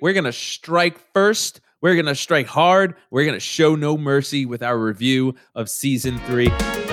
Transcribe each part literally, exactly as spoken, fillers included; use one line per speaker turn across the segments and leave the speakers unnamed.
We're going to strike first. We're going to strike hard. We're going to show no mercy with our review of season three.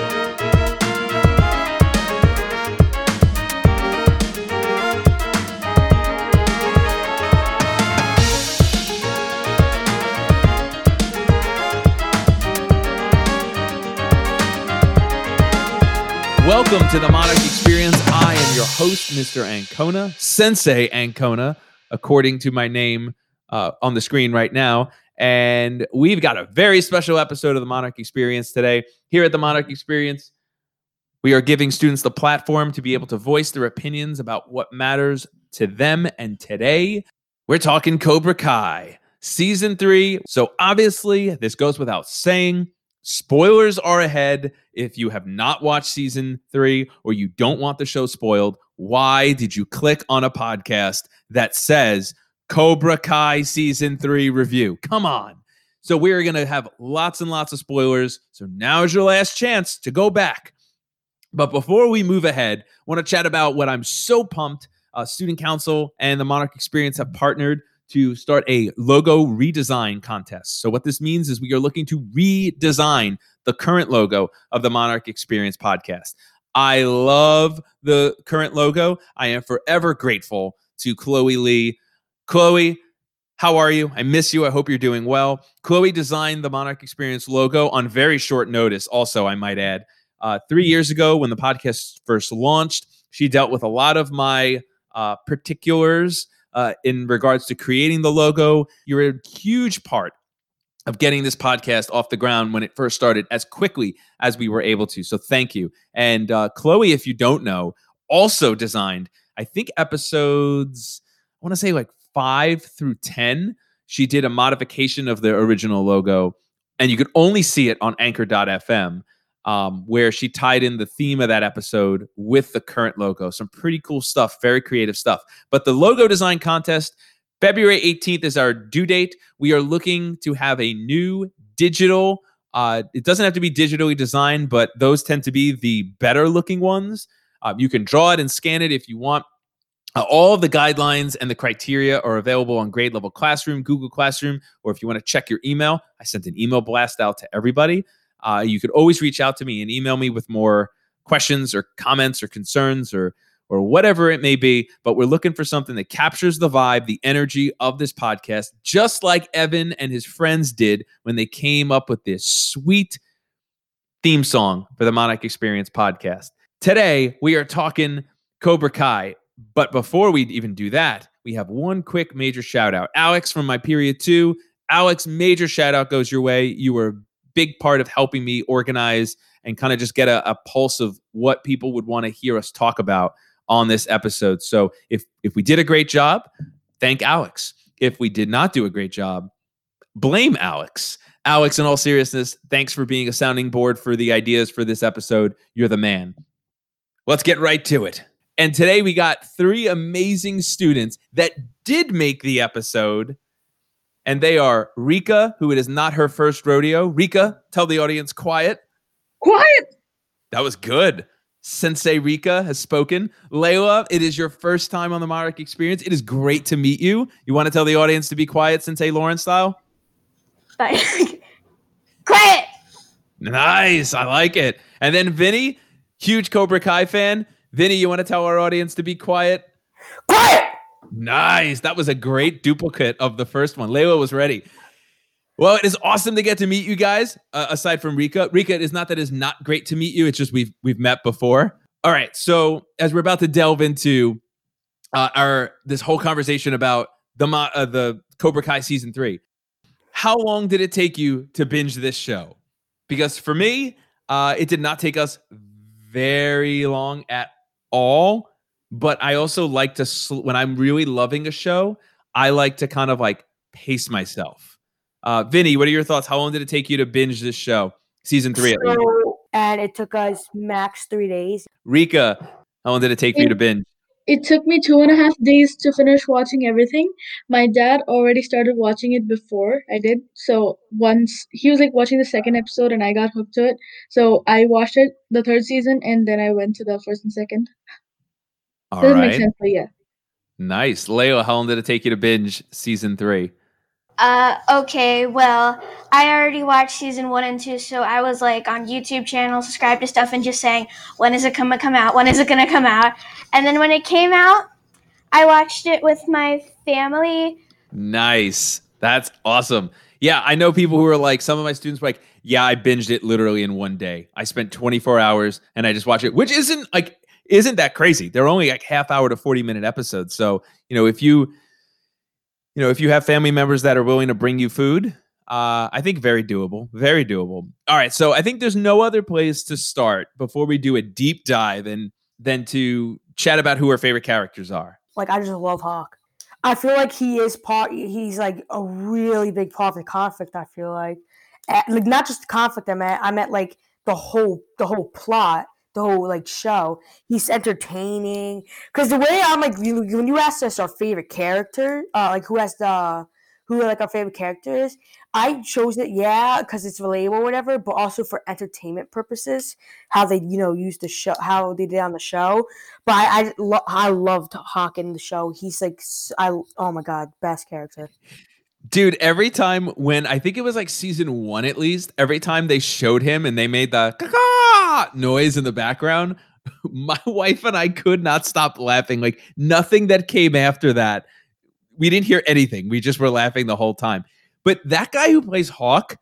Welcome to the Monarch Experience. I am your host, Mister Ancona, Sensei Ancona, according to my name uh, on the screen right now. And we've got a very special episode of the Monarch Experience today. Here at the Monarch Experience, we are giving students the platform to be able to voice their opinions about what matters to them. And today, we're talking Cobra Kai, Season three. So obviously, this goes without saying, spoilers are ahead. If you have not watched season three or you don't want the show spoiled, why did you click on a podcast that says Cobra Kai season three review? Come on. So we're going to have lots and lots of spoilers. So now is your last chance to go back. But before we move ahead, I want to chat about what I'm so pumped. Uh, Student Council and the Monarch Experience have partnered to start a logo redesign contest. So what this means is we are looking to redesign the current logo of the Monarch Experience podcast. I love the current logo. I am forever grateful to Chloe Lee. Chloe, how are you? I miss you. I hope you're doing well. Chloe designed the Monarch Experience logo on very short notice, also, I might add. Uh, three years ago, when the podcast first launched, she dealt with a lot of my uh, particulars Uh, in regards to creating the logo. You're a huge part of getting this podcast off the ground when it first started as quickly as we were able to. So thank you. And uh, Chloe, if you don't know, also designed, I think episodes, I want to say like five through ten. She did a modification of the original logo, and you could only see it on anchor dot f m. Um, where she tied in the theme of that episode with the current logo. Some pretty cool stuff, very creative stuff. But the logo design contest, February eighteenth is our due date. We are looking to have a new digital, uh, it doesn't have to be digitally designed, but those tend to be the better looking ones. Um, you can draw it and scan it if you want. Uh, all of the guidelines and the criteria are available on Grade Level Classroom, Google Classroom, or if you want to check your email, I sent an email blast out to everybody. Uh, you could always reach out to me and email me with more questions or comments or concerns or or whatever it may be. But we're looking for something that captures the vibe, the energy of this podcast, just like Evan and his friends did when they came up with this sweet theme song for the Monarch Experience podcast. Today, we are talking Cobra Kai. But before we even do that, we have one quick major shout out. Alex from my period two. Alex, major shout out goes your way. You were big part of helping me organize and kind of just get a, a pulse of what people would want to hear us talk about on this episode. So if if we did a great job, thank Alex. If we did not do a great job, blame Alex. Alex, in all seriousness, thanks for being a sounding board for the ideas for this episode. You're the man. Let's get right to it. And today we got three amazing students that did make the episode. And they are Rika, who it is not her first rodeo. Rika, tell the audience quiet.
Quiet!
That was good. Sensei Rika has spoken. Layla, it is your first time on the Monarch Experience. It is great to meet you. You want to tell the audience to be quiet, Sensei Lauren style?
Quiet!
Nice. I like it. And then Vinny, huge Cobra Kai fan. Vinny, you want to tell our audience to be quiet?
Quiet!
Nice. That was a great duplicate of the first one. Layla was ready. Well, it is awesome to get to meet you guys, uh, aside from Rika. Rika, it is not that it's not great to meet you. It's just we've we've met before. All right. So as we're about to delve into uh, our this whole conversation about the uh, the Cobra Kai season three, how long did it take you to binge this show? Because for me, uh, it did not take us very long at all. But I also like to, sl- when I'm really loving a show, I like to kind of like pace myself. Uh, Vinny, what are your thoughts? How long did it take you to binge this show? Season three, at least.
So, and it took us max three days.
Rika, how long did it take for you to binge?
It took me two and a half days to finish watching everything. My dad already started watching it before I did. So once he was like watching the second episode and I got hooked to it. So I watched it, the third season, and then I went to the first and second.
All
Doesn't
right.
make sense, but yeah.
Nice. Layla, how long did it take you to binge season three?
Uh, okay, well, I already watched season one and two, so I was like on YouTube channel, subscribed to stuff, and just saying, when is it gonna come out? When is it gonna come out? And then when it came out, I watched it with my family.
Nice. That's awesome. Yeah, I know people who are like, some of my students were like, yeah, I binged it literally in one day. I spent twenty-four hours and I just watched it, which isn't like, isn't that crazy. They're only like half hour to forty minute episodes. So, you know, if you, you know, if you have family members that are willing to bring you food, uh, I think very doable, very doable. All right. So I think there's no other place to start before we do a deep dive and than to chat about who our favorite characters are.
Like, I just love Hawk. I feel like he is part, he's like a really big part of the conflict, I feel like. Uh, like, not just the conflict I meant, I meant like the whole, the whole plot, the whole like show. He's entertaining. Because the way I'm like, you, when you asked us our favorite character, uh, like who has the, who are like our favorite characters, I chose it, yeah, because it's relatable or whatever, but also for entertainment purposes, how they, you know, use the show, how they did on the show. But I, I, lo- I loved Hawk in the show. He's like, I, oh my God, best character.
Dude, every time when, I think it was like season one at least, every time they showed him and they made the caw noise in the background, my wife and I could not stop laughing. Like nothing that came after that. We didn't hear anything. We just were laughing the whole time. But that guy who plays Hawk,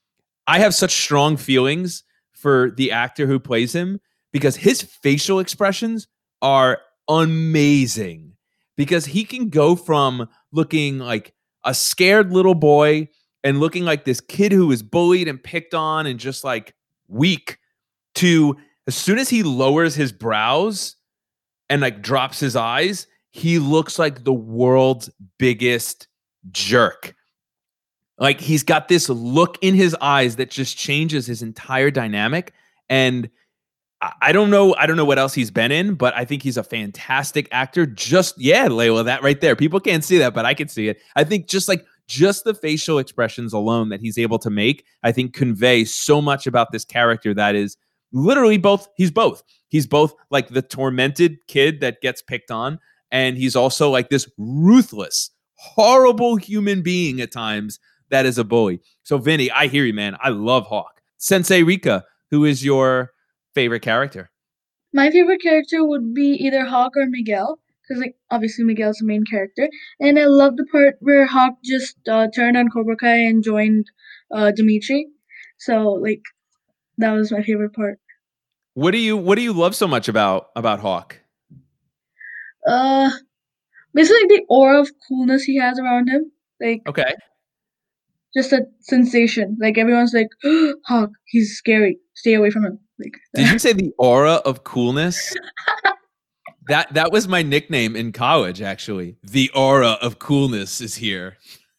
I have such strong feelings for the actor who plays him because his facial expressions are amazing. Because he can go from looking like a scared little boy and looking like this kid who is bullied and picked on and just like weak to as soon as he lowers his brows and like drops his eyes, he looks like the world's biggest jerk. Like he's got this look in his eyes that just changes his entire dynamic. And I don't know, I don't know what else he's been in, but I think he's a fantastic actor. Just, yeah, Layla, that right there. People can't see that, but I can see it. I think just like just the facial expressions alone that he's able to make, I think convey so much about this character that is literally both, he's both. He's both like the tormented kid that gets picked on, and he's also like this ruthless, horrible human being at times that is a bully. So Vinny, I hear you, man. I love Hawk. Sensei Rika, who is your favorite character?
My favorite character would be either Hawk or Miguel, because like obviously Miguel's the main character, and I love the part where Hawk just uh, turned on Cobra Kai and joined uh, Dimitri. So like that was my favorite part.
What do you What do you love so much about about Hawk?
Uh, basically the aura of coolness he has around him. Like
okay,
just a sensation. Like everyone's like, oh, Hawk, he's scary. Stay away from him. Like,
did you say the aura of coolness? that that was my nickname in college, actually. The aura of coolness is here.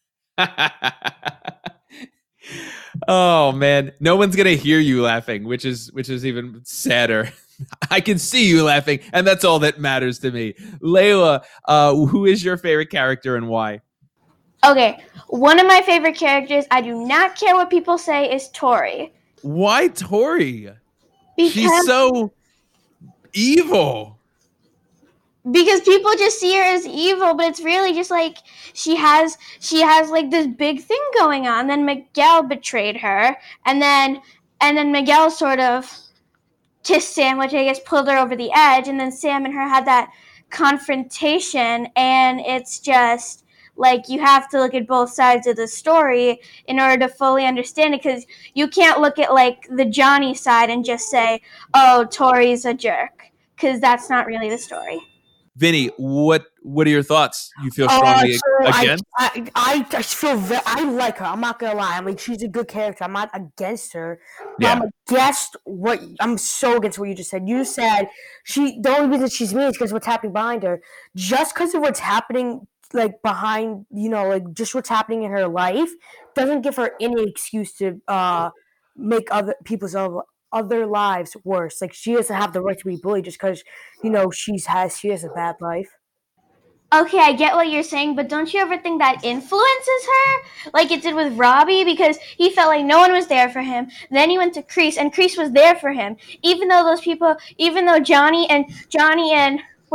Oh man, no one's gonna hear you laughing, which is which is even sadder. I can see you laughing, and that's all that matters to me. Layla, uh, who is your favorite character and why?
Okay, one of my favorite characters, I do not care what people say, is Tori.
Why Tori?
Because,
She's so evil.
Because people just see her as evil, but it's really just like she has she has like this big thing going on. Then Miguel betrayed her, and then and then Miguel sort of kissed Sam, which I guess pulled her over the edge, and then Sam and her had that confrontation, and it's just like you have to look at both sides of the story in order to fully understand it, because you can't look at like the Johnny side and just say, oh, Tori's a jerk, because that's not really the story.
Vinny, what what are your thoughts? You feel strongly uh, so against?
I, I, I feel very, I like her. I'm not gonna lie. I mean, she's a good character. I'm not against her.
Yeah.
I'm against what I'm so against what you just said. You said she the only reason she's mean is because what's happening behind her. Just because of what's happening, like behind, you know, like just what's happening in her life, doesn't give her any excuse to uh make other people's other lives worse. Like she doesn't have the right to be bullied just because, you know, she's has she has a bad life.
Okay, I get what you're saying, but don't you ever think that influences her? Like it did with Robbie, because he felt like no one was there for him. Then he went to Kreese, and Kreese was there for him. Even though those people, even though Johnny and Johnny and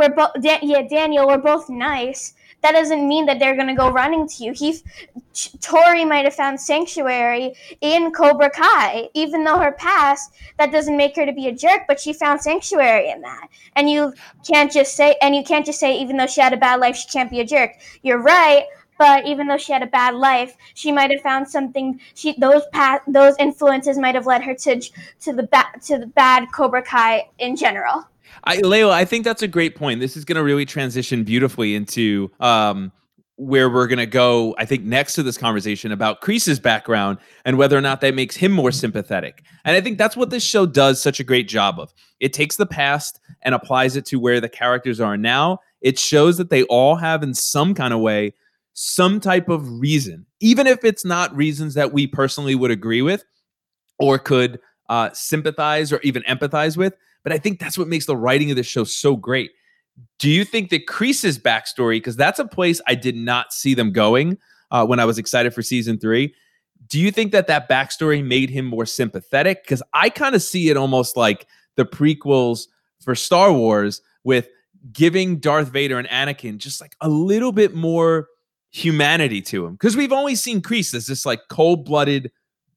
we're both da- yeah Daniel, we're both nice, that doesn't mean that they're gonna go running to you. He, Tori might have found sanctuary in Cobra Kai, even though her past, that doesn't make her to be a jerk, but she found sanctuary in that. And you can't just say, and you can't just say, even though she had a bad life, she can't be a jerk. You're right, but even though she had a bad life, she might have found something. She those past, those influences might have led her to to the ba- to the bad Cobra Kai in general.
I, Layla, I think that's a great point. This is going to really transition beautifully into um, where we're going to go, I think, next to this conversation about Kreese's background and whether or not that makes him more sympathetic. And I think that's what this show does such a great job of. It takes the past and applies it to where the characters are now. It shows that they all have, in some kind of way, some type of reason, even if it's not reasons that we personally would agree with or could uh, sympathize or even empathize with. But I think that's what makes the writing of this show so great. Do you think that Kreese's backstory, because that's a place I did not see them going uh, when I was excited for season three, do you think that that backstory made him more sympathetic? Because I kind of see it almost like the prequels for Star Wars with giving Darth Vader and Anakin just like a little bit more humanity to him. Because we've only seen Kreese as this like cold-blooded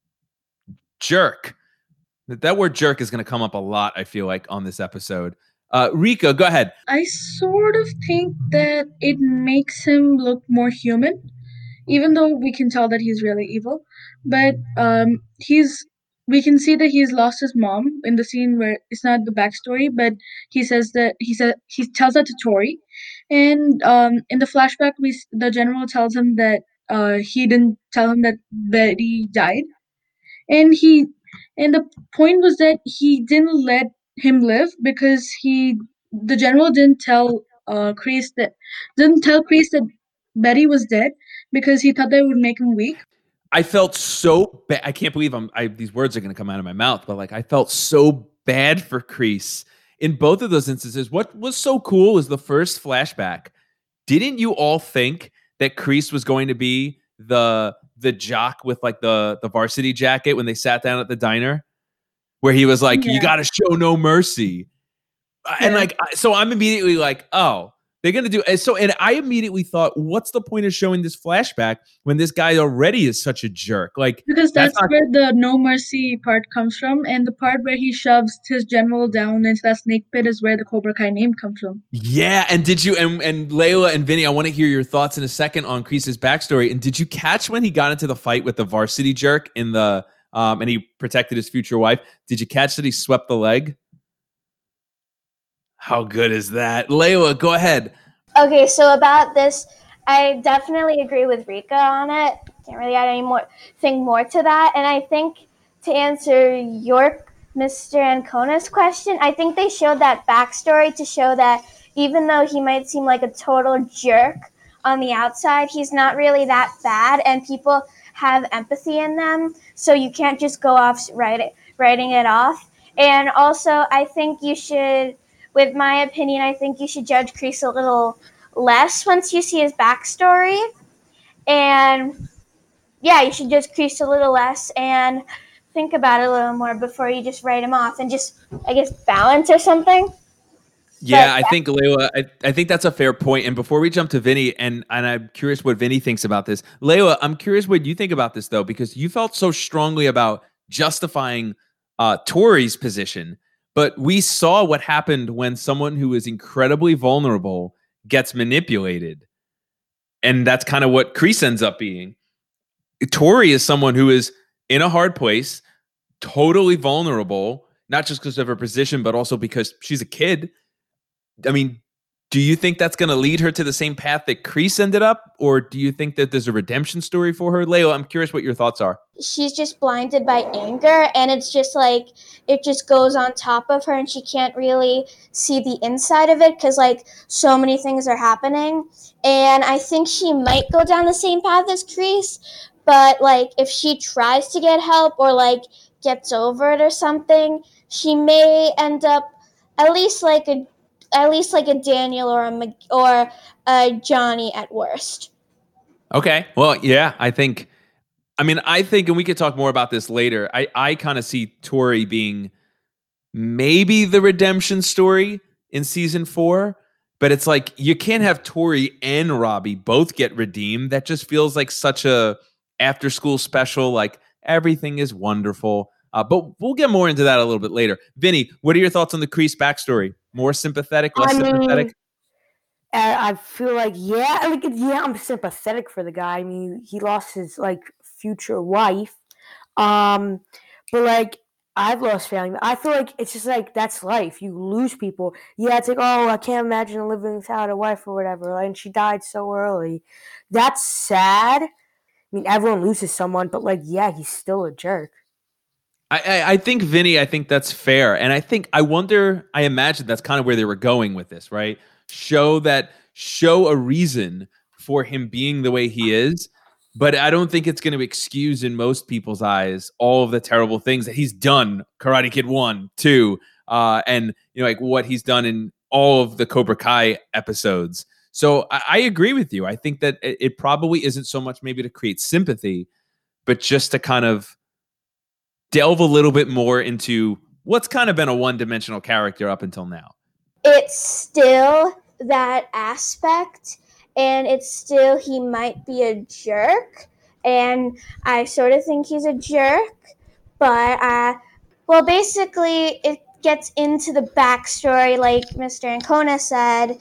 jerk. That word jerk is going to come up a lot, I feel like, on this episode. Uh, Rika, go ahead.
I sort of think that it makes him look more human, even though we can tell that he's really evil. But um, he's we can see that he's lost his mom in the scene where it's not the backstory, but he says that he said he tells that to Tori, and um, in the flashback, we s- the general tells him that uh, he didn't tell him that Betty died, and he and the point was that he didn't let him live because he the general didn't tell uh Kreese that didn't tell Kreese that Betty was dead because he thought that would make him weak.
I felt so bad. I can't believe I'm. I, these words are going to come out of my mouth, but like I felt so bad for Kreese in both of those instances. What was so cool was the first flashback. Didn't you all think that Kreese was going to be the the jock with like the the varsity jacket when they sat down at the diner, where he was like, "You
Yeah.
got to show no mercy," and
Yeah.
like I- so, I'm immediately like, "Oh." They're going to do and so, and I immediately thought, what's the point of showing this flashback when this guy already is such a jerk? Like,
Because
that's
that's
not,
where the no mercy part comes from, and the part where he shoves his general down into that snake pit is where the Cobra Kai name comes from.
yeah. And did you, and, and Layla and Vinny, I want to hear your thoughts in a second on Kreese's backstory. And did you catch when he got into the fight with the varsity jerk in the, um, and he protected his future wife? Did you catch that he swept the leg? How good is that? Layla, go ahead.
Okay, so about this, I definitely agree with Rika on it. Can't really add any more thing more to that. And I think to answer your Mister Ancona's question, I think they showed that backstory to show that even though he might seem like a total jerk on the outside, he's not really that bad, and people have empathy in them. So you can't just go off write it, writing it off. And also, I think you should. With my opinion, I think you should judge Kreese a little less once you see his backstory. And yeah, you should judge Kreese a little less and think about it a little more before you just write him off and just, I guess, balance or something.
Yeah,
But-
I think Layla, I, I think that's a fair point. And before we jump to Vinny, and, and I'm curious what Vinny thinks about this. Layla, I'm curious what you think about this, though, because you felt so strongly about justifying uh, Tori's position. But we saw what happened when someone who is incredibly vulnerable gets manipulated. And that's kind of what Kreese ends up being. Tori is someone who is in a hard place, totally vulnerable, not just because of her position, but also because she's a kid. I mean, do you think that's going to lead her to the same path that Kreese ended up? Or do you think that there's a redemption story for her? Layla, I'm curious what your thoughts are.
She's just blinded by anger, and it's just like it just goes on top of her, and she can't really see the inside of it because like so many things are happening. And I think she might go down the same path as Kreese, but like if she tries to get help or like gets over it or something, she may end up at least like a at least like a Daniel or a Mag- or a Johnny at worst.
Okay. Well, yeah, I think, I mean, I think, and we could talk more about this later. I, I kind of see Tori being maybe the redemption story in season four, but it's like you can't have Tori and Robbie both get redeemed. That just feels like such a after school special. Like everything is wonderful. Uh, but we'll get more into that a little bit later. Vinny, what are your thoughts on the Kreese backstory? More sympathetic, less
I mean,
sympathetic?
Uh, I feel like yeah, like yeah, I'm sympathetic for the guy. I mean, he lost his like future wife, um, but like I've lost family. I feel like it's just like that's life. You lose people. Yeah, it's like oh, I can't imagine living without a wife or whatever. And she died so early. That's sad. I mean, everyone loses someone, but like yeah, he's still a jerk.
I, I, I think Vinny, I think that's fair, and I think I wonder. I imagine that's kind of where they were going with this, right? Show that show a reason for him being the way he is, but I don't think it's going to excuse in most people's eyes all of the terrible things that he's done. Karate Kid one, two, uh, and you know, like what he's done in all of the Cobra Kai episodes. So I, I agree with you. I think that it, it probably isn't so much maybe to create sympathy, but just to kind of delve a little bit more into what's kind of been a one-dimensional character up until now.
It's still that aspect, and it's still he might be a jerk, and I sort of think he's a jerk, but uh, well, basically it gets into the backstory, like Mister Ancona said,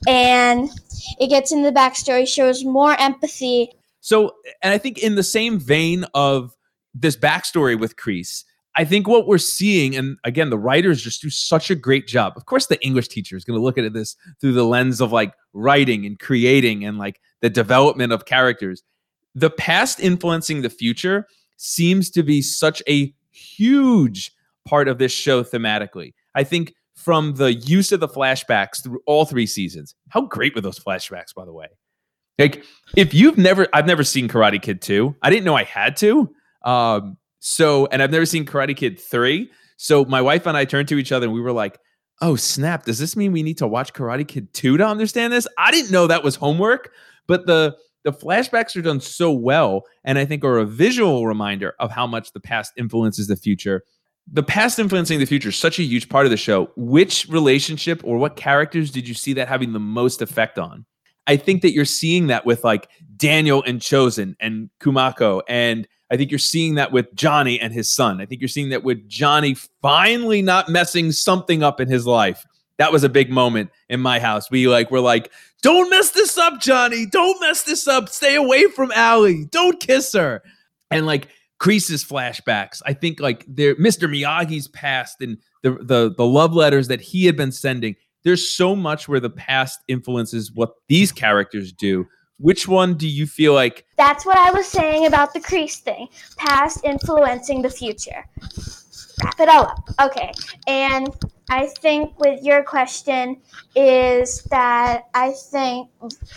and it gets into the backstory, shows more empathy.
So, and I think in the same vein of this backstory with Kreese, I think what we're seeing, and again, the writers just do such a great job. Of course, the English teacher is going to look at this through the lens of like writing and creating and like the development of characters. The past influencing the future seems to be such a huge part of this show thematically. I think from the use of the flashbacks through all three seasons, how great were those flashbacks, by the way? Like, if you've never, I've never seen Karate Kid two. I didn't know I had to. Um, So, and I've never seen Karate Kid three. So my wife and I turned to each other and we were like, oh, snap. Does this mean we need to watch Karate Kid two to understand this? I didn't know that was homework, but the, the flashbacks are done so well. And I think are a visual reminder of how much the past influences the future. The past influencing the future is such a huge part of the show. Which relationship or what characters did you see that having the most effect on? I think that you're seeing that with like Daniel and Chozen and Kumako, and I think you're seeing that with Johnny and his son. I think you're seeing that with Johnny finally not messing something up in his life. That was a big moment in my house. We like were like, don't mess this up, Johnny. Don't mess this up. Stay away from Allie. Don't kiss her. And like Kreese's flashbacks, I think like there, Mister Miyagi's past and the, the the love letters that he had been sending. There's so much where the past influences what these characters do. Which one do you feel like?
That's what I was saying about the Kreese thing. Past influencing the future. Wrap it all up. Okay. And I think with your question is that I think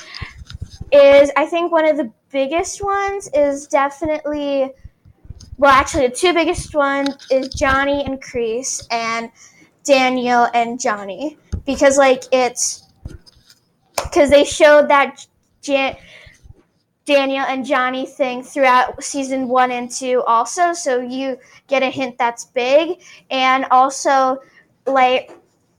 is I think one of the biggest ones is definitely, well, actually the two biggest ones is Johnny and Kreese and Daniel and Johnny. Because like it's because they showed that Jan- Daniel and Johnny thing throughout season one and two also, so you get a hint that's big. And also like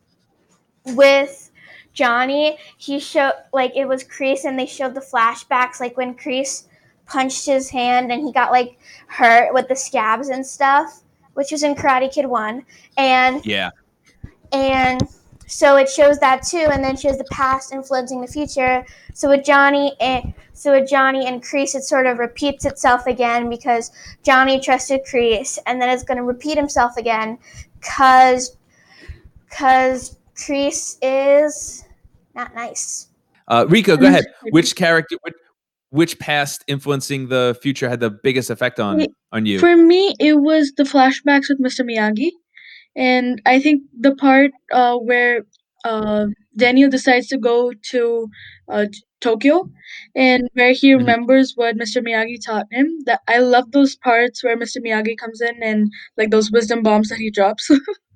with Johnny, he showed like it was Kreese and they showed the flashbacks like when Kreese punched his hand and he got like hurt with the scabs and stuff, which was in Karate Kid one. And
yeah.
And so it shows that too, and then shows the past influencing the future. So with Johnny and so with Johnny and Kreese, it sort of repeats itself again because Johnny trusted Kreese, and then it's going to repeat himself again because because Kreese is not nice.
Uh, Rico, go ahead. Which character, which, which past influencing the future had the biggest effect on on you?
For me, it was the flashbacks with Mister Miyagi. And I think the part uh, where uh, Daniel decides to go to uh, Tokyo and where he
Mhm.
remembers what Mister Miyagi taught him, that I love those parts where Mister Miyagi comes in and like those wisdom bombs that he drops.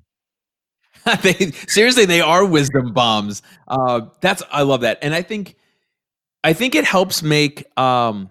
they seriously, they are wisdom bombs. Uh, that's I love that, and I think I think it helps make um,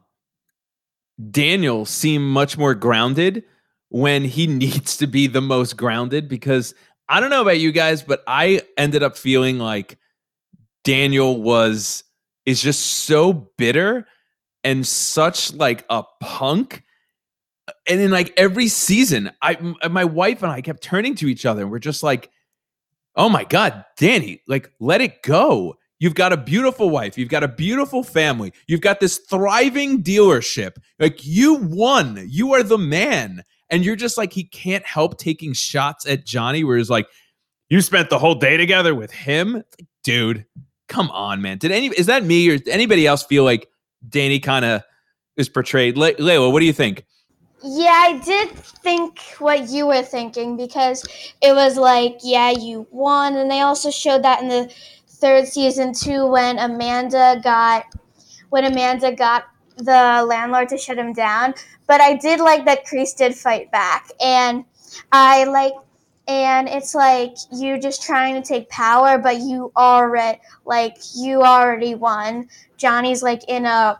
Daniel seem much more grounded when he needs to be the most grounded. Because I don't know about you guys, but I ended up feeling like Daniel was is just so bitter and such like a punk. And in like every season, I m- my wife and I kept turning to each other and we're just like, oh my God, Danny, like let it go. You've got a beautiful wife. You've got a beautiful family. You've got this thriving dealership. Like you won. You are the man. And you're just like, he can't help taking shots at Johnny where he's like, you spent the whole day together with him? Like, dude, come on, man. Did any, is that me or did anybody else feel like Danny kind of is portrayed? Le- Layla, what do you think?
Yeah, I did think what you were thinking because it was like, yeah, you won. And they also showed that in the third season too when Amanda got when Amanda got the landlord to shut him down. But I did like that Kreese did fight back. And I like and it's like you just trying to take power, but you already like you already won. Johnny's like in a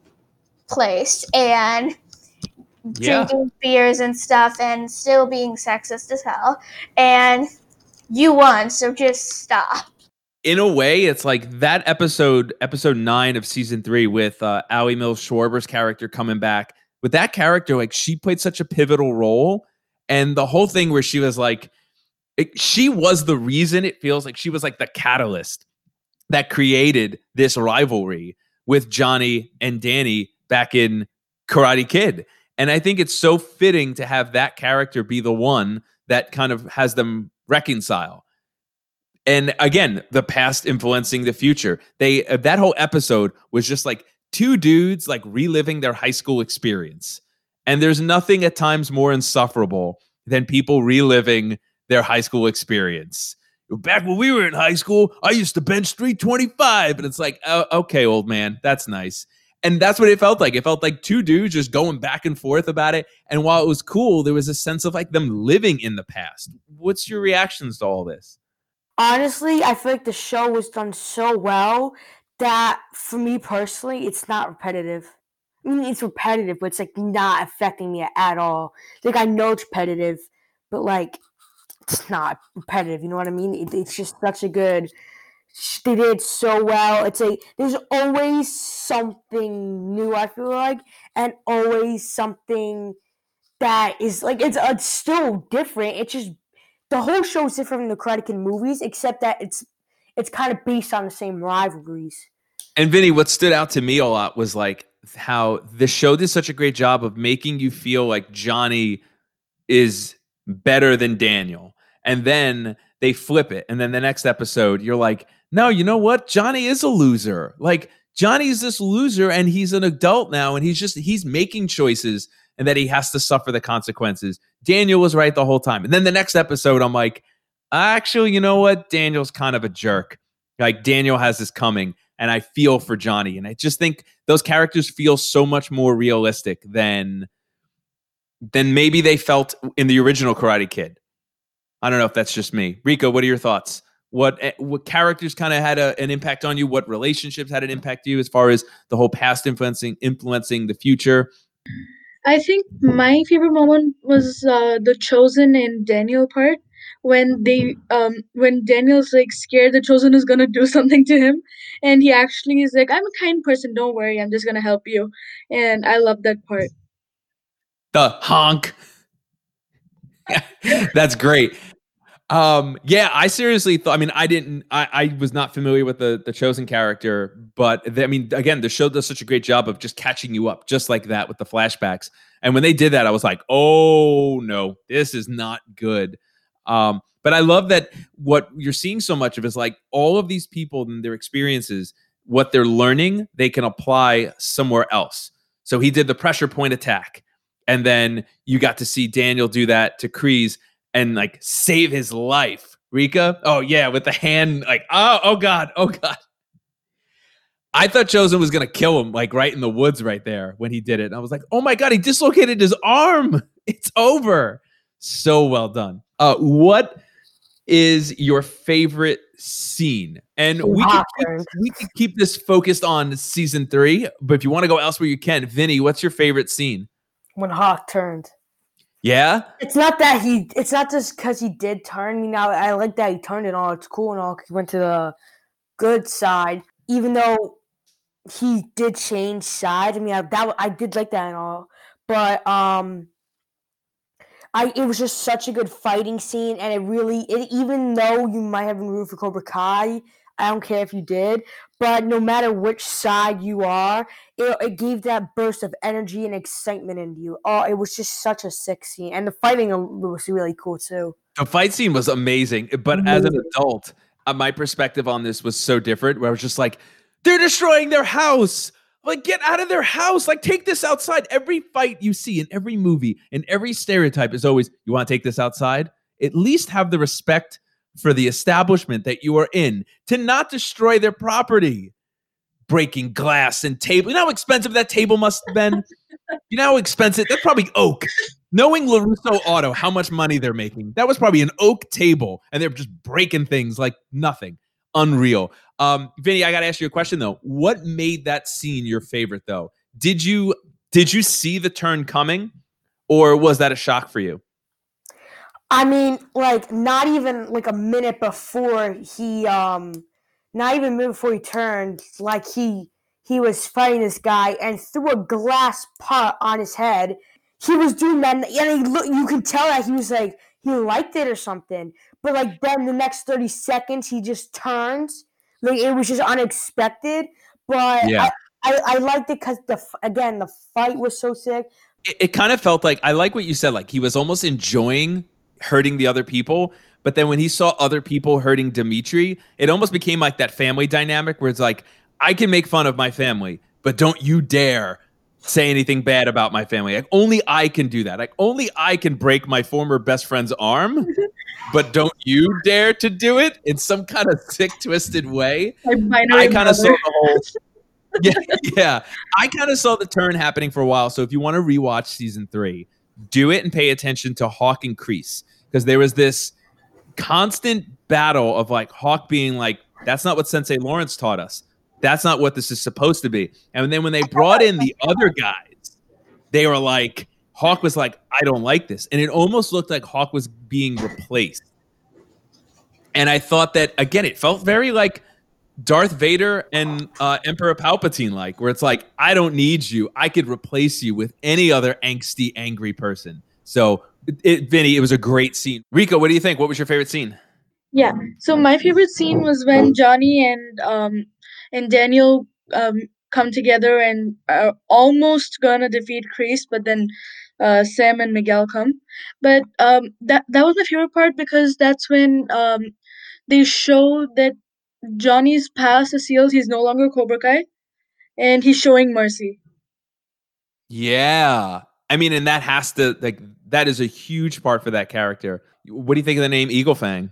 place and
Yeah.
drinking beers and stuff and still being sexist as hell. And you won, so just stop.
In a way, it's like that episode, episode nine of season three with uh, Allie Mills Schwarber's character coming back. With that character, like she played such a pivotal role. And the whole thing where she was like, it, she was the reason it feels like she was like the catalyst that created this rivalry with Johnny and Danny back in Karate Kid. And I think it's so fitting to have that character be the one that kind of has them reconcile. And again, the past influencing the future. They uh, that whole episode was just like two dudes like reliving their high school experience. And there's nothing at times more insufferable than people reliving their high school experience. Back when we were in high school, I used to bench three twenty-five. And it's like, oh, okay, old man, that's nice. And that's what it felt like. It felt like two dudes just going back and forth about it. And while it was cool, there was a sense of like them living in the past. What's your reactions to all this?
Honestly, I feel like the show was done so well that for me personally, it's not repetitive. I mean, it's repetitive, but it's like not affecting me at all. Like I know it's repetitive, but like it's not repetitive. You know what I mean? It, it's just such a good. They did so well. It's a there's always something new. I feel like, and always something that is like it's it's still different. It's just the whole show is different from the Karate Kid movies, except that it's it's kind of based on the same rivalries.
And Vinny, what stood out to me a lot was like how the show did such a great job of making you feel like Johnny is better than Daniel. And then they flip it. And then the next episode, you're like, no, you know what? Johnny is a loser. Like Johnny's this loser and he's an adult now and he's just, he's making choices and that he has to suffer the consequences. Daniel was right the whole time. And then the next episode, I'm like, actually, you know what? Daniel's kind of a jerk. Like Daniel has this coming and I feel for Johnny. And I just think those characters feel so much more realistic than, than maybe they felt in the original Karate Kid. I don't know if that's just me. Rico, what are your thoughts? What what characters kind of had a, an impact on you? What relationships had an impact on you as far as the whole past influencing influencing the future?
I think my favorite moment was uh, the Chosen and Daniel part when they um when Daniel's like scared the Chosen is gonna do something to him, and he actually is like, "I'm a kind person. Don't worry. I'm just gonna help you," and I love that part.
The honk. That's great. Um, yeah, I seriously thought, I mean, I didn't, I, I was not familiar with the, the Chosen character, but the, I mean, again, the show does such a great job of just catching you up just like that with the flashbacks. And when they did that, I was like, oh no, this is not good. Um, but I love that what you're seeing so much of is like all of these people and their experiences, what they're learning, they can apply somewhere else. So he did the pressure point attack. And then you got to see Daniel do that to Kreese and like save his life. Rika? Oh yeah, with the hand, like, oh, oh God, oh God. I thought Chosen was gonna kill him, like right in the woods right there when he did it. And I was like, oh my God, he dislocated his arm. It's over. So well done. Uh, what is your favorite scene? And we can, keep, we can keep this focused on season three, but if you want to go elsewhere, you can. Vinny, what's your favorite scene?
When Hawk turned.
Yeah?
It's not that he, it's not just because he did turn. You know, I like that he turned and all. It's cool and all. 'Cause he went to the, good side, even though he did change sides. I mean, I, that I did like that and all, but um, I it was just such a good fighting scene, and it really, it, even though you might have been rooting for Cobra Kai, I don't care if you did, but no matter which side you are, it, it gave that burst of energy and excitement into you. Oh, it was just such a sick scene, and the fighting was really cool too.
The fight scene was amazing, but amazing. As an adult, uh, my perspective on this was so different, where I was just like, they're destroying their house. Like, get out of their house. Like, take this outside. Every fight you see in every movie and every stereotype is always, you want to take this outside? At least have the respect for the establishment that you are in to not destroy their property. Breaking glass and table. You know how expensive that table must have been? You know how expensive? That's probably oak. Knowing LaRusso Auto, how much money they're making, that was probably an oak table, and they're just breaking things like nothing. Unreal. Um, Vinny, I got to ask you a question, though. What made that scene your favorite, though? Did you did you see the turn coming, or was that a shock for you?
I mean, like, not even like a minute before he, um, not even a minute before he turned, like he he was fighting this guy and threw a glass pot on his head. He was doing that, and he look, you can tell that he was like, he liked it or something. But like then the next thirty seconds, he just turns. Like, it was just unexpected. But yeah. I, I, I liked it because, the again, the fight was so sick.
It, it kind of felt like, I like what you said, like he was almost enjoying hurting the other people. But then when he saw other people hurting Dimitri, it almost became like that family dynamic where it's like, I can make fun of my family, but don't you dare say anything bad about my family. Like, only I can do that. Like, only I can break my former best friend's arm, but don't you dare to do it in some kind of sick, twisted way. I kind of saw the whole... Yeah, yeah. I kind of saw the turn happening for a while. So if you want to rewatch season three, do it and pay attention to Hawk and Kreese, because there was this constant battle of like Hawk being like, that's not what Sensei Lawrence taught us. That's not what this is supposed to be. And then when they brought in the other guys, they were like, Hawk was like, I don't like this. And it almost looked like Hawk was being replaced. And I thought that, again, it felt very like Darth Vader and uh, Emperor Palpatine like, where it's like, I don't need you. I could replace you with any other angsty, angry person. So, it, it, Vinny, it was a great scene. Rico, what do you think? What was your favorite scene?
Yeah. So my favorite scene was when Johnny and um and Daniel um come together and are almost gonna defeat Kreese, but then uh Sam and Miguel come. But um that that was my favorite part because that's when um they show that Johnny's past is sealed. He's no longer Cobra Kai, and he's showing mercy.
Yeah. I mean, and that has to, like, that is a huge part for that character. What do you think of the name Eagle Fang?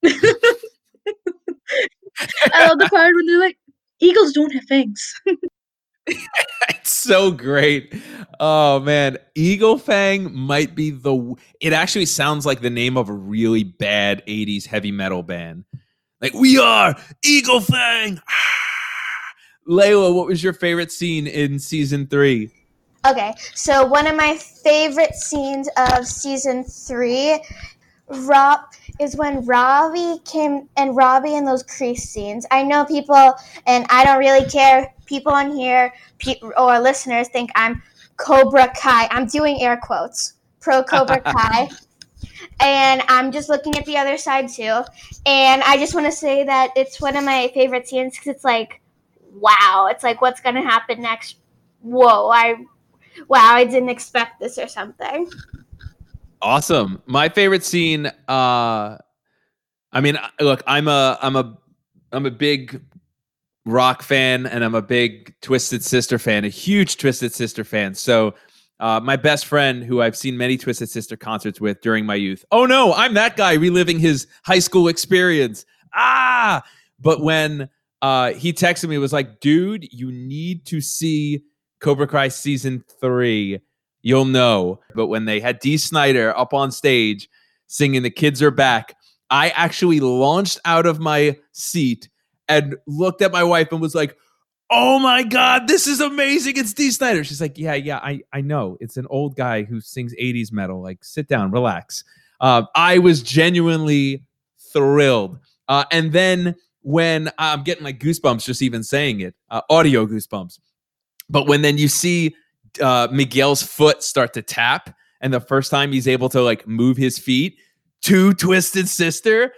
I love the part when they're like, eagles don't have fangs.
It's so great. Oh, man. Eagle Fang might be the... It actually sounds like the name of a really bad eighties heavy metal band. Like, we are Eagle Fang! Layla, what was your favorite scene in season three?
Okay, so one of my favorite scenes of season three Rob, is when Robbie came, and Robbie and those Kreese scenes. I know people, and I don't really care, people on here pe- or listeners think I'm Cobra Kai. I'm doing air quotes. Pro Cobra Kai. And I'm just looking at the other side too. And I just want to say that it's one of my favorite scenes because it's like, wow. It's like, what's going to happen next? Whoa, I, wow, I didn't expect this or something.
Awesome. My favorite scene, uh, I mean, look, I'm a, I'm a, I'm a big rock fan, and I'm a big Twisted Sister fan, a huge Twisted Sister fan. So, uh, my best friend, who I've seen many Twisted Sister concerts with during my youth. Oh no, I'm that guy reliving his high school experience. Ah, but when uh, he texted me, was like, dude, you need to see Cobra Kai season three. You'll know. But when they had Dee Snider up on stage singing "The Kids Are Back," I actually launched out of my seat and looked at my wife and was like, oh my God, this is amazing. It's Dee Snider. She's like, yeah, yeah, I, I know. It's an old guy who sings eighties metal. Like, sit down, relax. Uh, I was genuinely thrilled. Uh, and then when I'm getting like goosebumps just even saying it, uh, audio goosebumps. But when then you see uh, Miguel's foot start to tap, and the first time he's able to like move his feet to Twisted Sister,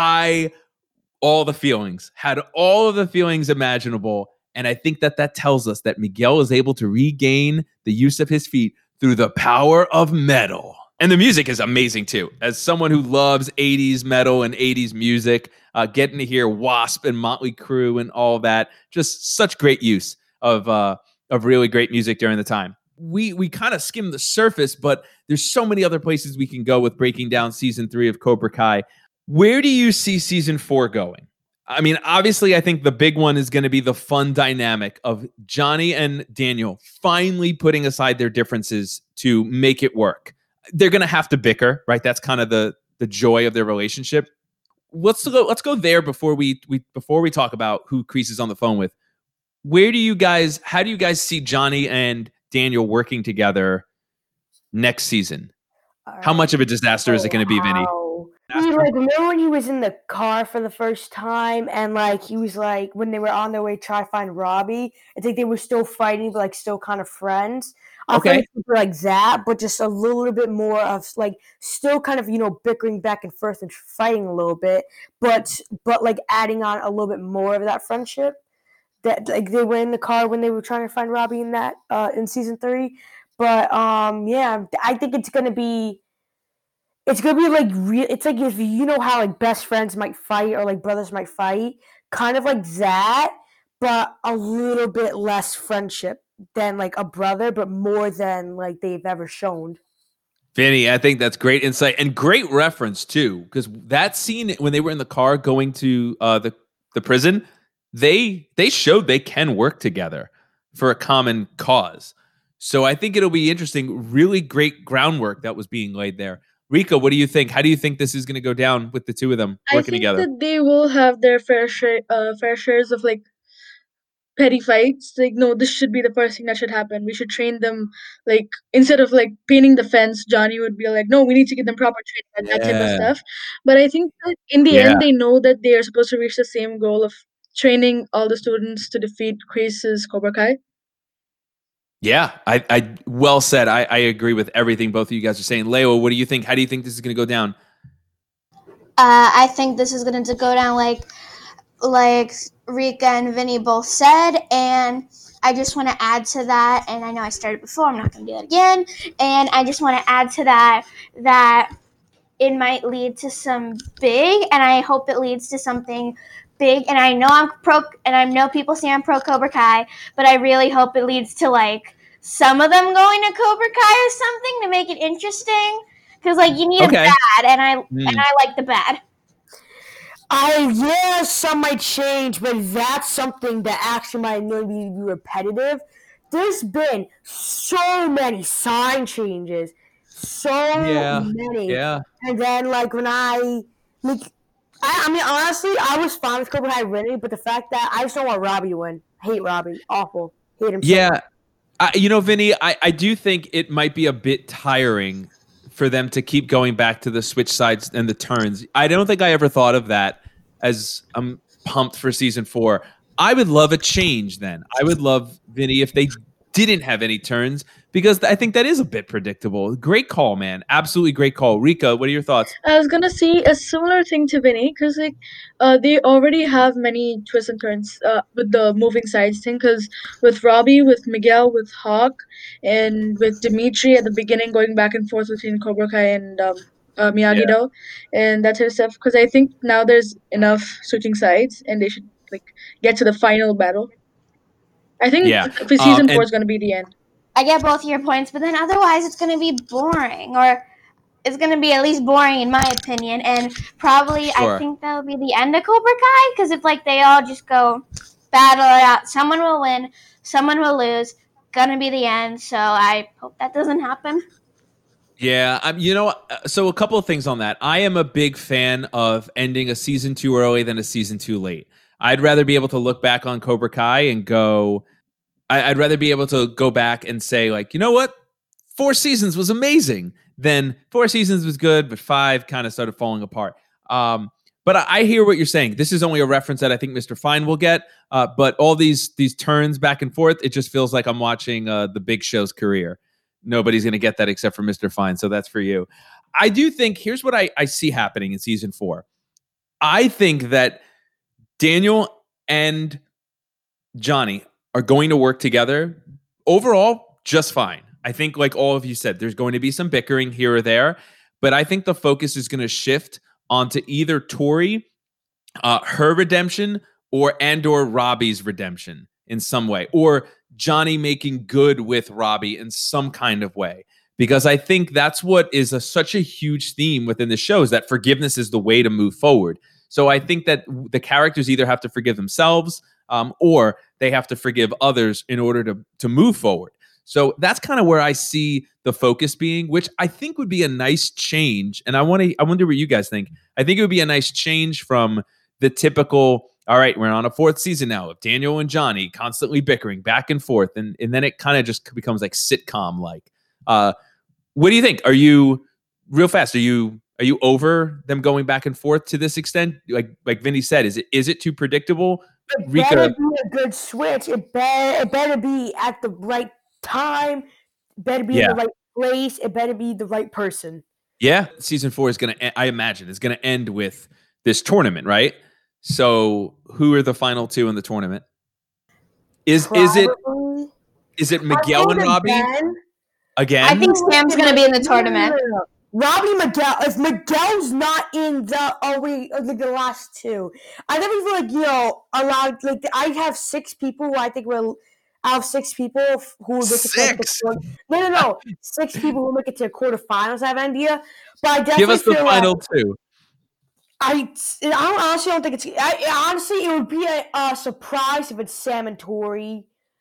I all the feelings had all of the feelings imaginable, and I think that that tells us that Miguel is able to regain the use of his feet through the power of metal. And the music is amazing too. As someone who loves eighties metal and eighties music, uh, getting to hear Wasp and Motley Crue and all that, just such great use of uh, of really great music during the time. We we kind of skimmed the surface, but there's so many other places we can go with breaking down season three of Cobra Kai. Where do you see season four going? I mean, obviously, I think the big one is going to be the fun dynamic of Johnny and Daniel finally putting aside their differences to make it work. They're going to have to bicker, right? That's kind of the the joy of their relationship. Let's go. Let's go there before we we before we talk about who Kreese is on the phone with. Where do you guys? How do you guys see Johnny and Daniel working together next season?
All
How
right.
much of a disaster is it going to be, Vinny?
Wow. He, like, remember when he was in the car for the first time and like he was like when they were on their way to try to find Robbie, I think they were still fighting but like still kind of friends. I
Okay.
think like that, but just a little bit more of like still kind of, you know, bickering back and forth and fighting a little bit, but but like adding on a little bit more of that friendship. That like they were in the car when they were trying to find Robbie in that uh in season three. But um yeah, I think it's gonna be It's gonna be like real. It's like if you know how like best friends might fight or like brothers might fight, kind of like that, but a little bit less friendship than like a brother, but more than like they've ever shown.
Vinny, I think that's great insight and great reference too, because that scene when they were in the car going to uh, the the prison, they they showed they can work together for a common cause. So I think it'll be interesting. Really great groundwork that was being laid there. Rika, what do you think? How do you think this is going to go down with the two of them
I
working
think
together?
that they will have their fair share, uh, fair shares of like petty fights. Like, no, this should be the first thing that should happen. We should train them. Like, instead of like painting the fence, Johnny would be like, no, we need to give them proper training and that type of
Yeah,
stuff. But I think that in the
yeah,
end, they know that they are supposed to reach the same goal of training all the students to defeat Kreese's Cobra Kai.
yeah. I, I well said. I, I agree with everything both of you guys are saying. Leo, what do you think? How do you think this is going to go down?
Uh, I think this is going to go down like like Rika and Vinny both said, and I just want to add to that. And I know I started before. I'm not going to do that again. And I just want to add to that that it might lead to some big, and I hope it leads to something big. And I know I'm pro, and I know people say I'm pro Cobra Kai, but I really hope it leads to like some of them going to Cobra Kai or something to make it interesting. Because like you need
Okay.
a bad, and I
Mm.
and I like the bad.
I yeah, some might change, but that's something that actually might maybe be repetitive. There's been so many sign changes, so
Yeah,
many,
yeah.
and then like when I like, I, I mean honestly, I was fine with Cobra Kai winning, but the fact that I just don't want Robbie to win. I hate Robbie, awful, hate him. so
Yeah.
much.
I, you know, Vinny, I, I do think it might be a bit tiring for them to keep going back to the switch sides and the turns. I don't think I ever thought of that as I'm pumped for season four. I would love a change then. I would love, Vinny, if they didn't have any turns, because I think that is a bit predictable. Great call, man. Absolutely great call. Rika, what are your thoughts?
I was gonna say a similar thing to Vinny because like uh they already have many twists and turns uh with the moving sides thing because with Robbie, with Miguel, with Hawk, and with Dimitri at the beginning going back and forth between Cobra Kai and um uh, Miyagi Do and that type of stuff because I think now there's enough switching sides and they should like get to the final battle. I think
Yeah.
for season
Um,
four
and
is gonna be the end.
I get both your points, but then otherwise it's going to be boring, or it's going to be at least boring in my opinion. And probably
Sure.
I think that'll be the end of Cobra Kai because if like they all just go battle it out, someone will win, someone will lose. Gonna be the end. So I hope that doesn't happen.
Yeah, I'm, you know, uh, so a couple of things on that. I am a big fan of ending a season too early than a season too late. I'd rather be able to look back on Cobra Kai and go, I, I'd rather be able to go back and say, like, you know what? Four seasons was amazing. Then four seasons was good, but five kind of started falling apart. Um, But I, I hear what you're saying. This is only a reference that I think Mister Fine will get. Uh, but all these these turns back and forth, it just feels like I'm watching uh, the Big Show's career. Nobody's going to get that except for Mister Fine. So that's for you. I do think here's what I, I see happening in season four. I think that Daniel and Johnny are going to work together overall just fine. I think, like all of you said, there's going to be some bickering here or there, but I think the focus is going to shift onto either Tori, uh, her redemption, or and or Robbie's redemption in some way, or Johnny making good with Robbie in some kind of way. Because I think that's what is a, such a huge theme within the show, is that forgiveness is the way to move forward. So I think that the characters either have to forgive themselves um, or they have to forgive others in order to, to move forward. So that's kind of where I see the focus being, which I think would be a nice change. And I want to, I wonder what you guys think. I think it would be a nice change from the typical, all right, we're on a fourth season now of Daniel and Johnny constantly bickering back and forth. And, and then it kind of just becomes like sitcom-like. Uh, what do you think? Are you, real fast, are you are you over them going back and forth to this extent? Like like Vinny said, is it is it too predictable?
It
Rika,
better be a good switch. It better, it better be at the right time. It better be
Yeah.
in the right place. It better be the right person.
yeah, season four is going to, I imagine, is going to end with this tournament, right? So who are the final two in the tournament? Is is it
Probably.
is it
I
Miguel and
think
Robbie
again-
again?
I think Sam's gonna be in the tournament.
No, no, no. Robbie Miguel. If Miguel's not in the oh wait, uh, like the last two, I never feel like you know allowed. Like I have six people who I think will. Out of six people who will make it to like, the
Six?
quarter, no, no, no, six people who make it to quarterfinals. I have an idea, but I definitely
Give us the
feel
final
like
two.
I, I honestly don't think it's. I, honestly, it would be a, a surprise if it's Sam and Tori.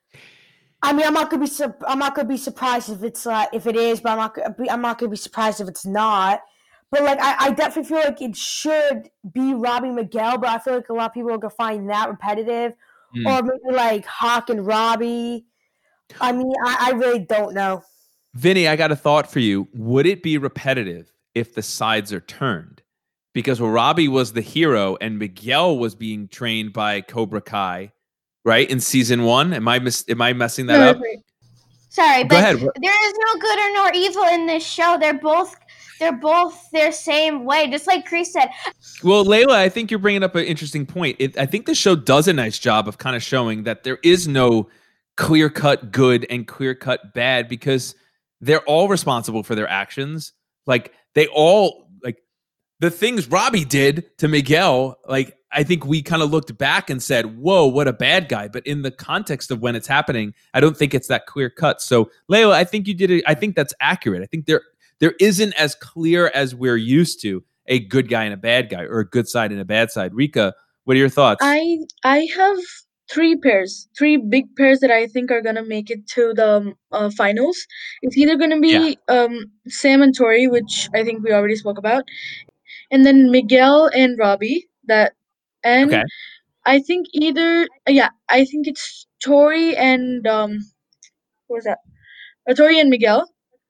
I mean, I'm not gonna be. sur- I'm not gonna be surprised if it's uh, if it is, but I'm not. gonna be- I'm not gonna be surprised if it's not. But like, I, I definitely feel like it should be Robbie Miguel, but I feel like a lot of people are gonna find that repetitive,
Mm.
or maybe like Hawk and Robbie. I mean, I, I really don't know.
Vinny, I got a thought for you. Would it be repetitive if the sides are turned? Because Robbie was the hero and Miguel was being trained by Cobra Kai, right? In season one. Am I mis- am I messing that
No,
up?
wait.
Sorry,
Go
but
ahead. What-
there is no good or nor evil in this show. They're both they're both their same way, just like Chris said.
Well, Layla, I think you're bringing up an interesting point. It, I think the show does a nice job of kind of showing that there is no clear-cut good and clear-cut bad because they're all responsible for their actions. Like they all like the things Robbie did to Miguel, like I think we kind of looked back and said, whoa, what a bad guy. But in the context of when it's happening, I don't think it's that clear cut. So Layla, I think you did it. I think that's accurate. I think there there isn't as clear as we're used to a good guy and a bad guy or a good side and a bad side. Rika, what are your thoughts?
I I have three pairs, three big pairs that I think are gonna make it to the um, uh, finals. It's either gonna be um, Sam and Tori, which I think we already spoke about, and then Miguel and Robbie. That and
Okay.
I think either uh, yeah, I think it's Tori and um, what was that? Uh, Tori and Miguel.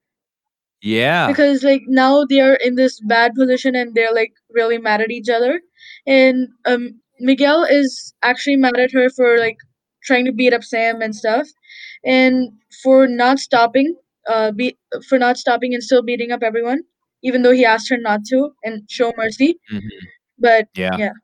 Yeah.
Because like now they are in this bad position and they're like really mad at each other, and um Miguel is actually mad at her for like trying to beat up Sam and stuff, and for not stopping uh be for not stopping and still beating up everyone even though he asked her not to and show mercy.
Mhm.
But
Yeah.
yeah.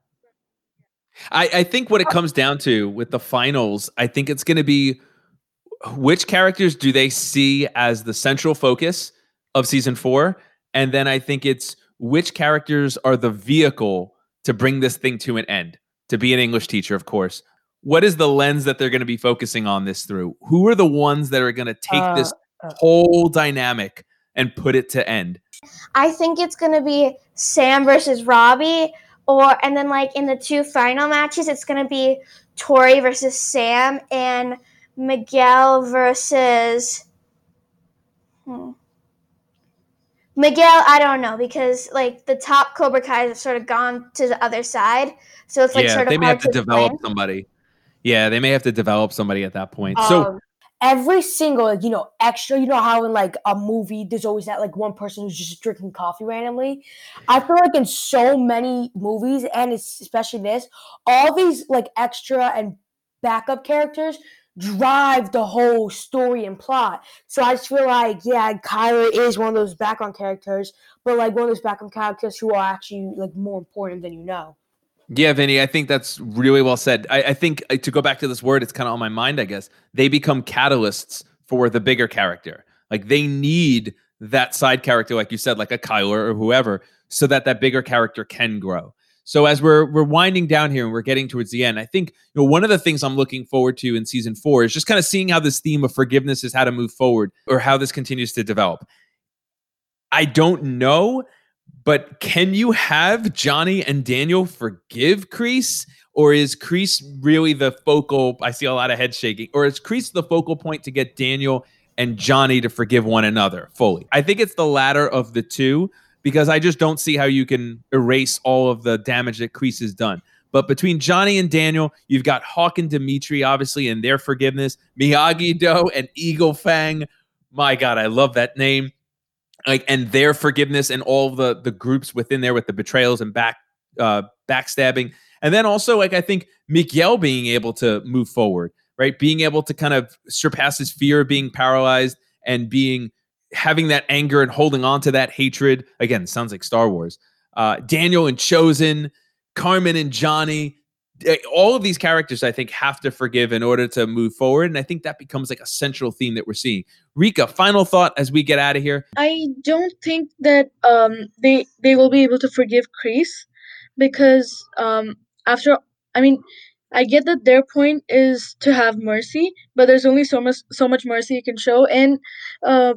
I, I think what it comes down to with the finals, I think it's going to be which characters do they see as the central focus of season four? And then I think it's which characters are the vehicle to bring this thing to an end, to be an English teacher, of course. What is the lens that they're going to be focusing on this through? Who are the ones that are going to take
Uh,
this
uh.
whole dynamic and put it to end?
I think it's gonna be Sam versus Robbie, or and then like in the two final matches, it's gonna be Tori versus Sam and Miguel versus hmm. Miguel. I don't know because like the top Cobra Kai have sort of gone to the other side, so it's like
yeah,
sort of
they may
hard
have to develop
explain.
somebody. Yeah, they may have to develop somebody at that point. so
Um, every single, like, you know, extra, you know how in like a movie there's always that like one person who's just drinking coffee randomly. I feel like in so many movies, and it's especially this, all these like extra and backup characters drive the whole story and plot. So I just feel like, yeah, Kyler is one of those background characters, but like one of those background characters who are actually like more important than you know.
Yeah, Vinny, I think that's really well said. I, I think uh, to go back to this word, it's kind of on my mind, I guess. They become catalysts for the bigger character. Like they need that side character, like you said, like a Kyler or whoever, so that that bigger character can grow. So as we're we're winding down here and we're getting towards the end, I think you know one of the things I'm looking forward to in season four is just kind of seeing how this theme of forgiveness is how to move forward or how this continues to develop. I don't know, but can you have Johnny and Daniel forgive Kreese? Or is Kreese really the focal? I see a lot of head shaking. Or is Kreese the focal point to get Daniel and Johnny to forgive one another fully? I think it's the latter of the two, because I just don't see how you can erase all of the damage that Kreese has done. But between Johnny and Daniel, you've got Hawk and Dimitri, obviously, and their forgiveness. Miyagi-Do and Eagle Fang. My God, I love that name. Like, and their forgiveness and all the, the groups within there with the betrayals and back uh, backstabbing. And then also, like, I think Miguel being able to move forward, right? Being able to kind of surpass his fear of being paralyzed and being having that anger and holding on to that hatred. Again, sounds like Star Wars. Uh, Daniel and Chosen, Carmen and Johnny, all of these characters, I think, have to forgive in order to move forward. And I think that becomes like a central theme that we're seeing. Rika, final thought as we get out of here.
I don't think that um they they will be able to forgive Kreese because um after I mean I get that their point is to have mercy, but there's only so much so much mercy you can show. And uh,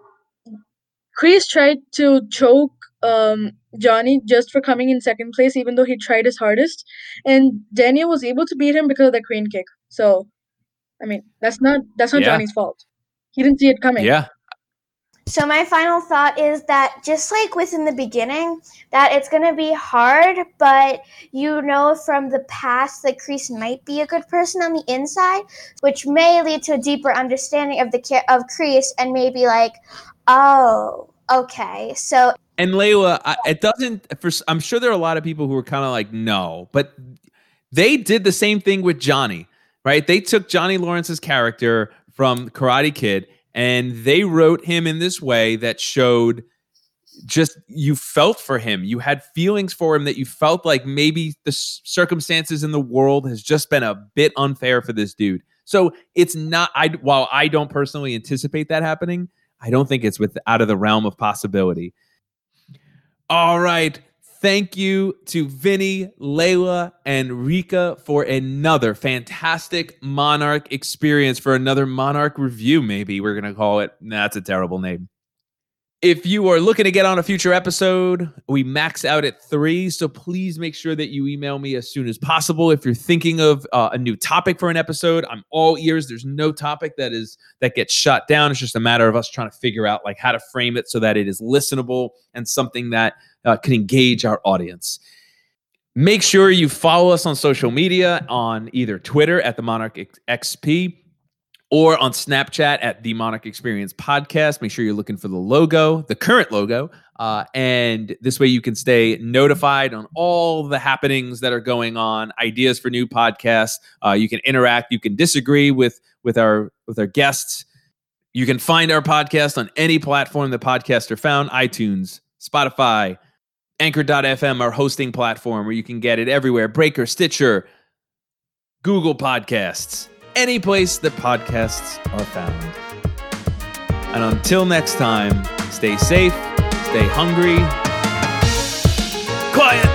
Kreese tried to choke um Johnny just for coming in second place, even though he tried his hardest. And Daniel was able to beat him because of the crane kick. So, I mean, that's not that's not
Yeah.
Johnny's fault. He didn't see it coming.
Yeah.
So my final thought is that just like within the beginning, that it's going to be hard, but you know from the past that Kreese might be a good person on the inside, which may lead to a deeper understanding of the ca- of Kreese and maybe like, oh, okay. So
And Layla, I, it doesn't, for, I'm sure there are a lot of people who are kind of like, no, but they did the same thing with Johnny, right? They took Johnny Lawrence's character from Karate Kid and they wrote him in this way that showed just you felt for him. You had feelings for him that you felt like maybe the circumstances in the world has just been a bit unfair for this dude. So it's not, I while I don't personally anticipate that happening, I don't think it's with out of the realm of possibility. All right. Thank you to Vinny, Layla, and Rika for another fantastic Monarch experience, for another Monarch review, maybe we're going to call it. Nah, that's a terrible name. If you are looking to get on a future episode, we max out at three, so please make sure that you email me as soon as possible. If you're thinking of uh, a new topic for an episode, I'm all ears. There's no topic that is that gets shut down. It's just a matter of us trying to figure out like how to frame it so that it is listenable and something that uh, can engage our audience. Make sure you follow us on social media on either Twitter at the Monarch X P or on Snapchat at the Monarch Experience Podcast. Make sure you're looking for the logo, the current logo. Uh, and this way you can stay notified on all the happenings that are going on, ideas for new podcasts. Uh, you can interact. You can disagree with, with, our, with our guests. You can find our podcast on any platform that podcasts are found, iTunes, Spotify, Anchor dot F M, our hosting platform where you can get it everywhere, Breaker, Stitcher, Google Podcasts. Any place that podcasts are found. And until next time, stay safe, stay hungry, quiet.